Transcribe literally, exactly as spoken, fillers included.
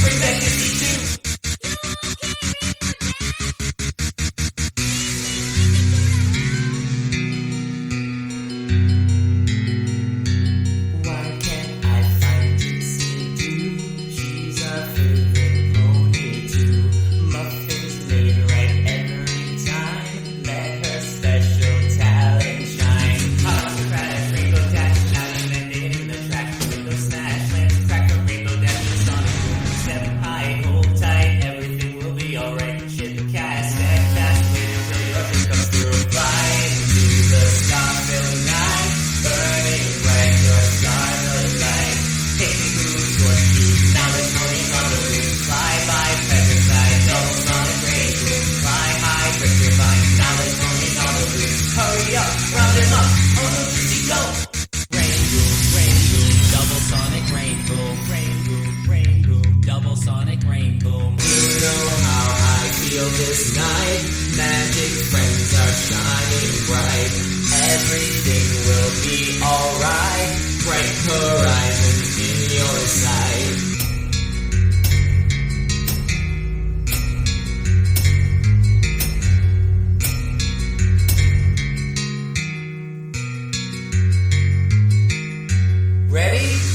Bring back fifty-two. Why can't I find Dixie Doo? She's our favorite pony too. Muffins made right every time. Let her special talent shine. Hot crash, rainbow dash, now you landed in the track. Window smash, lens crack, a rainbow dash, the sonic boom. Step high, hold tight, everything will be alright. Ship cast, and fast, waiting till your dream comes through. Flying to the star, filling night, burning bright, your scarlet light. Take me through short speed, now the pony's on the loose. Fly by, petrified, double sonic rain boom. Fly high, break your vine, now the pony's on the loose. Hurry up, round him up, on the loose go. Rain boom, rain boom, double sonic rain boom. Rain boom, rain boom, double sonic rain boom. You know how I feel this night. Magic friends are shining bright. Everything will be alright. Bright horizons in your sight. Ready?